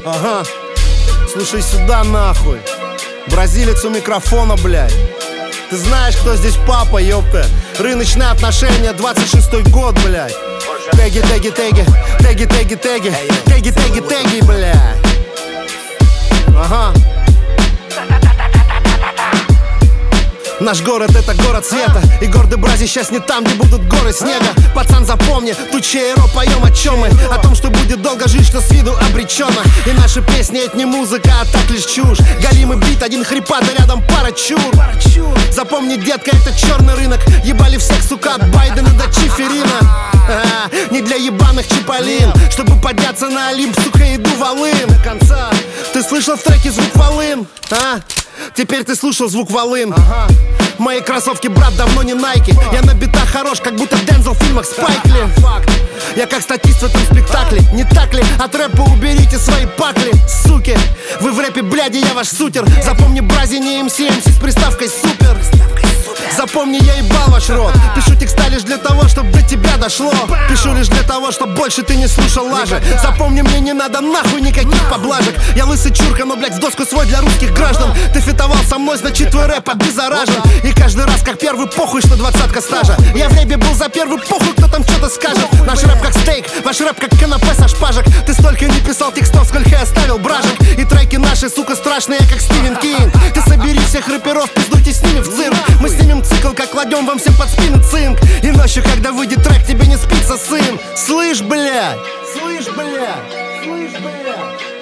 Ага, слушай сюда нахуй. Бразилец у микрофона, блядь. Ты знаешь, кто здесь папа, ёпта? Рыночные отношения, 26-й год, блядь. Теги, теги, теги, теги, теги, теги, теги, теги, теги, блядь. Ага. Наш город — это город света. И гордый Бразил сейчас не там, где будут горы снега. Пацан, запомни, тут чейро, поем о чем мы. О том, что будет долго жить, что с виду обреченно. И наши песни — это не музыка, а так лишь чушь. Галимый бит, один хрипат, а рядом пара чур. Запомни, детка, это черный рынок. Ебали всех, сука, от Байдена до Чиферина. Не для ебаных чиполин. Чтобы подняться на Олимп, сука, иду волын. До конца. Ты слышал в треке звук волын? А? Теперь ты слушал звук волын. Мои кроссовки, брат, давно не Найки. Я на битах хорош, как будто Дензел в фильмах Спайк Ли. Я как статист в этом спектакле, не так ли? От рэпа уберите свои пакли, суки. Вы в рэпе, бляди, я ваш сутер. Запомни, Брази не МС с приставкой супер. Запомни, я ебал ваш рот. Пишу текста лишь для того, чтобы до тебя дошло. Пишу лишь для того, чтобы больше ты не слушал лажи. Запомни, мне не надо нахуй никаких поблажек. Я лысый чурка, но, блядь, в доску свой для русских граждан. Ты фитовал со мной, значит твой рэп обеззаражен. И каждый раз как первый похуй, что 20-ка стажа. Я в рэпе был за первый похуй, кто там что-то скажет. Наш рэп как стейк, ваш рэп как канапе со шпажек. Ты столько не писал текстов, сколько я оставил бражек. И треки наши, сука, страшные, как Стивен Кинг. Ты собери всех рэперов, пиздуйте с ними в цирк. Мы снимем цикл, как кладем вам всем под спины цинк. И ночью, когда выйдет трек, тебе не спится, сын. Слышь, блядь, слышь, блядь, слышь, блядь.